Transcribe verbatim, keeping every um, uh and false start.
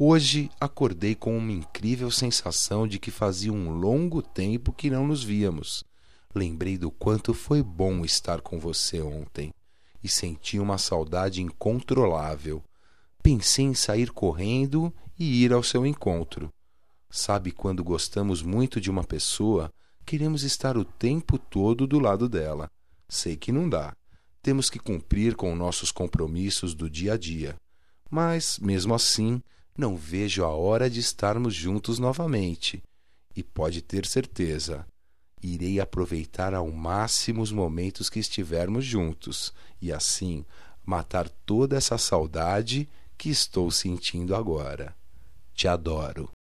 Hoje acordei com uma incrível sensação de que fazia um longo tempo que não nos víamos. Lembrei do quanto foi bom estar com você ontem e senti uma saudade incontrolável. Pensei em sair correndo e ir ao seu encontro. Sabe, quando gostamos muito de uma pessoa, queremos estar o tempo todo do lado dela. Sei que não dá. Temos que cumprir com nossos compromissos do dia a dia. Mas, mesmo assim, não vejo a hora de estarmos juntos novamente. E pode ter certeza, irei aproveitar ao máximo os momentos que estivermos juntos e, assim, matar toda essa saudade que estou sentindo agora. Te adoro.